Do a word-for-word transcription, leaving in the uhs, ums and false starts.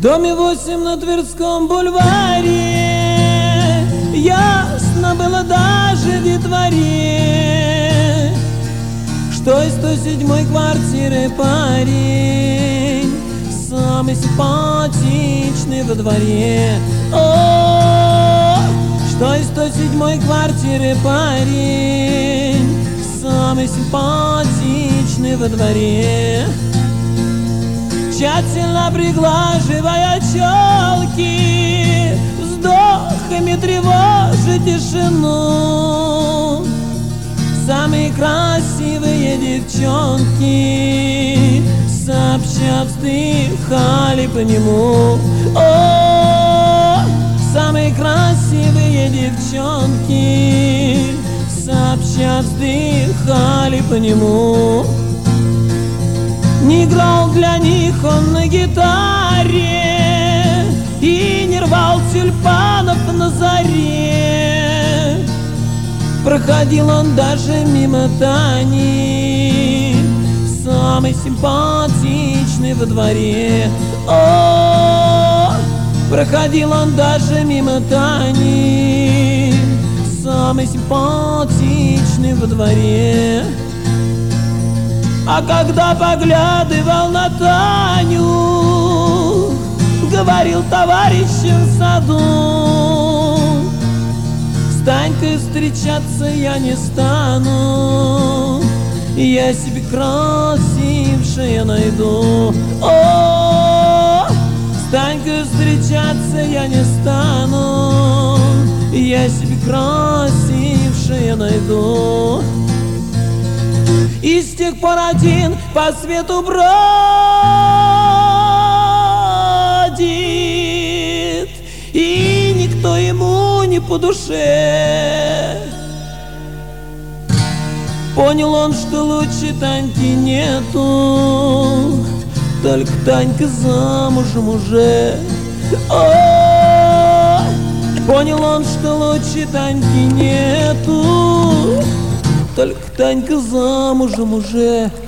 доме восемь на Тверском бульваре ясно было даже детворе, что из сто седьмой квартиры парень самый симпатичный во дворе. О, что из сто седьмой квартиры парень самый симпатичный во дворе. Тщательно приглаживая челки, вздохами тревожит тишину, самые красивые девчонки сообща вздыхали по нему. О, самые красивые девчонки сообща вздыхали по нему. Не играл для них он на гитаре и не рвал тюльпанов на заре. Проходил он даже мимо Тани, самый симпатичный во дворе. О, проходил он даже мимо Тани, самый симпатичный во дворе. А когда поглядывал на Таню, говорил товарищам в саду: с Танькой встречаться я не стану, я себе красившее найду. О, с Танькой встречаться я не стану, я себе красившее найду. И с тех пор один по свету бродит, и никто ему не по душе. Понял он, что лучше Таньки нету, только Танька замужем уже. О, понял он, что лучше Таньки нету, только Танька замужем уже.